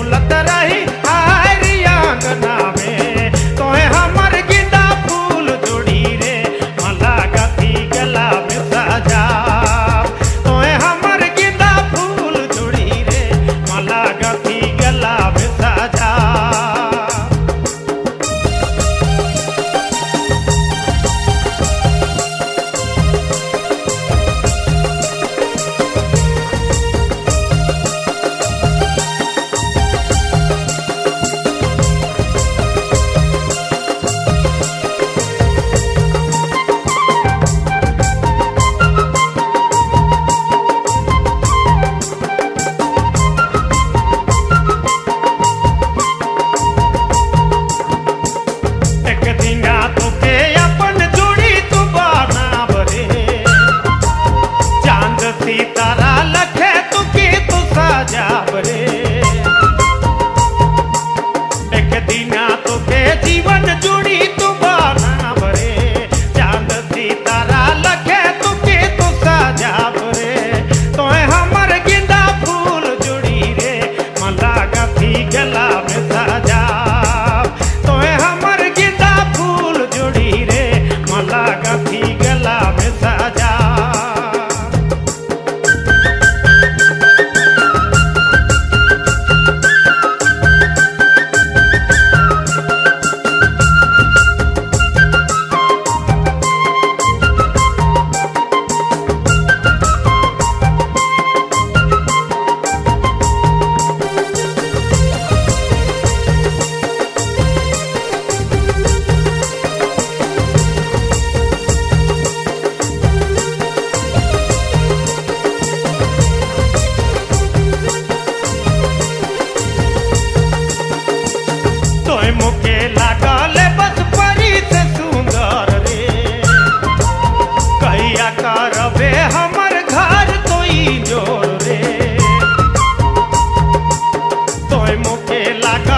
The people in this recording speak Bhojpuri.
झूलत रही हारी आंगना में तोहे हमर गेंदा फूल जोड़ी रे मला गथी गला में सजा तोहे हमर गेंदा फूल जोड़ी रे मला गथी गला में सजा तारा लखे तू की तू सजाब रे एक दिना तुके जीवन जुड़ी तू बनाब रे चांद सितारा लखे तू की तू सजाब रे तोहे हमर गेंदा फूल जुड़ी रे मला गथी गला में सजाब तोहे हमर गेंदा फूल जुड़ी रे मला गथी गला में सजा मुके लागल बस परी से सुंदर रे कहिया करबे हमर घर तोई जोर रे तोय मुके लागल